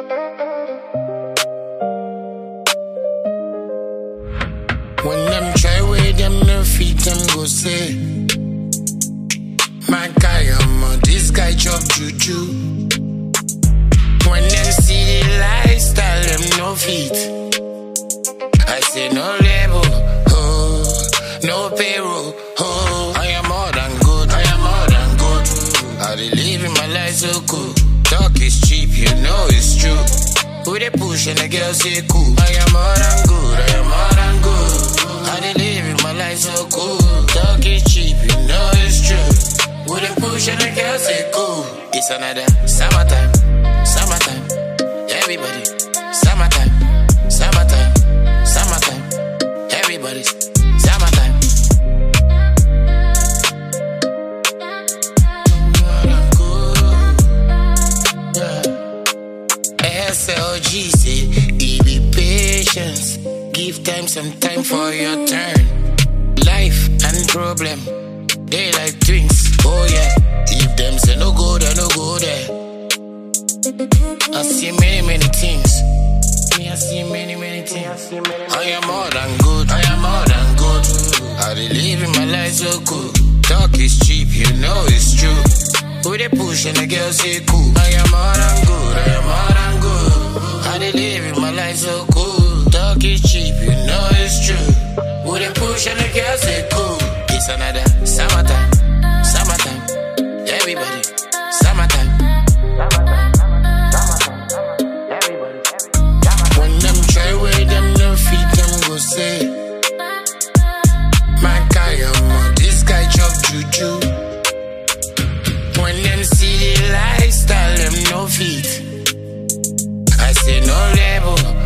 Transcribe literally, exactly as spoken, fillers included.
When them try with them no feet, them go say, my guy, I'm on this guy chop juju. When them see the lifestyle, them no feet. I say no label, oh, no payroll, oh. I am more than good, I am more than good. I dey living my life so cool. Talk is cheap, you know it's true. Who they push and the girl say cool. I am more than good, I am more than good. I dey living my life so cool. Talk is cheap, you know it's true. Who they push and the girl say cool. It's another summertime, summertime. Everybody, summertime, summertime, summertime. Everybody's summertime. S L G say, it be patience. Give time some time for your turn. Life and problem, they like twins. Oh yeah, if them say no go there, no go there. I see many, many things. Me, I see many, many things. I am more than good, I am more than good. I dey living my life so cool. Talk is cheap, you know it's true. Who they push and the girl say cool. I am more than good, I am more than good. I dey living my life so cool. Talk is cheap, you know it's true. Who they push and the girl say cool. It's another summertime, summertime. Everybody, summertime. When them try with them no feet, them go say, my guy, I'm on this guy chop juju. When them see the lifestyle, them no feet. I say no label,